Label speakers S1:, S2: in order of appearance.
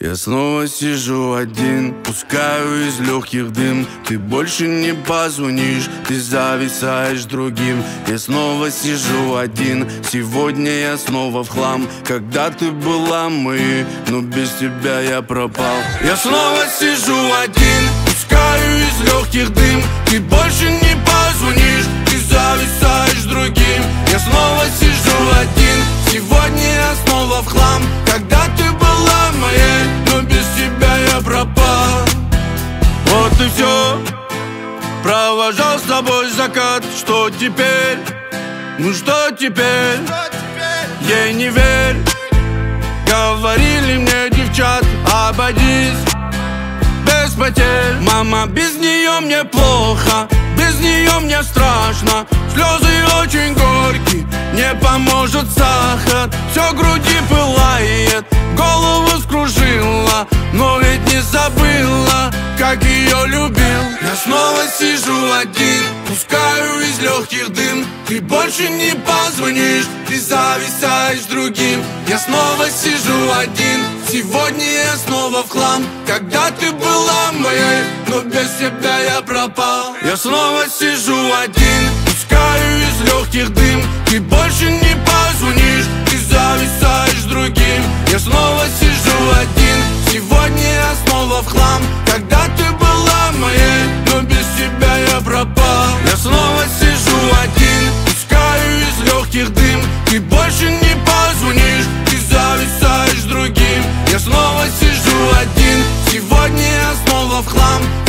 S1: Я снова сижу один, пускаю из легких дым. Ты больше не позвонишь, ты зависаешь другим. Я снова сижу один, сегодня я снова в хлам. Когда ты была мы, но без тебя я пропал. Я снова сижу один, пускаю из легких дым. Ты больше не позвонишь, ты зависаешь другим. Я снова сижу один, сегодня я снова в хлам. Когда ты была моей, но без тебя я пропал. Вот и все, провожал с тобой закат. Что теперь? Ну что теперь? Ей не верь. Говорили мне девчат, обойдись без потерь. Мама, без нее мне плохо, без нее мне страшно. Слезы очень горькие, не поможет сахар. Все в груди пылает, голову скружила, но ведь не забыла, как ее любил. Я снова сижу один, пускаю из легких дым. Ты больше не позвонишь, ты зависаешь другим. Я снова сижу один, сегодня я снова в хлам. Когда ты была моей, но без тебя я пропал. Я снова сижу один, пускаю из легких дым. Ты больше не позвонишь, ты зависаешь другим. Я снова сижу один, сегодня я снова в хлам. Когда ты была моей, но без тебя я пропал. Я снова сижу один, пускаю из легких дым. Ты больше не позвонишь, ты зависаешь другим. Я снова сижу один, сегодня я снова в хлам.